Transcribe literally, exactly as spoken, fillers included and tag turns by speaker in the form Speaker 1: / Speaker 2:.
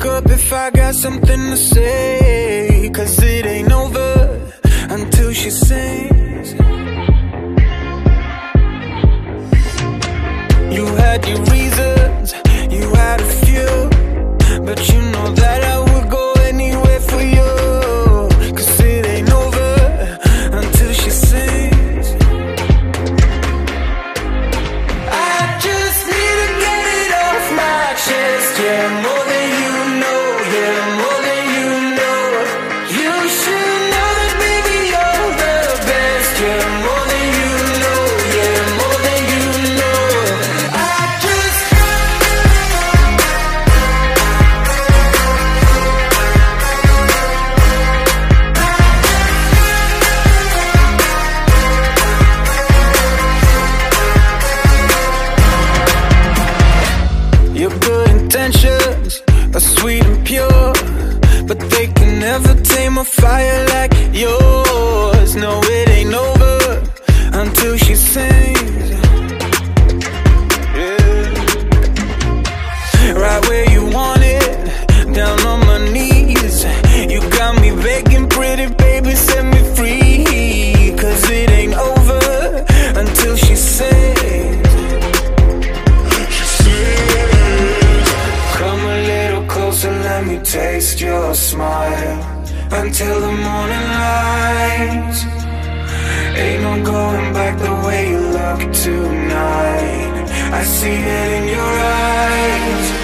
Speaker 1: up if I got something to say, 'cause it ain't over until she sings. You had your reasons, you had a few, but you know that I would go anywhere for you, 'cause it ain't over until she sings. I just need to get it off my chest, yeah, more than you know, yeah, more than you know. You should know that baby you're the best, yeah, more than you know, yeah, more than you know. I just Your good intentions are sweet and pure, but they can never tame a fire like yours. No, it ain't over until she sings. Yeah. Right where you want it, down on my knees. You got me begging, pretty baby, set me free, 'cause it ain't over until she sings. Come a little closer, let me taste your smile, until the morning light. Ain't no going back the way you look tonight. I see it in your eyes.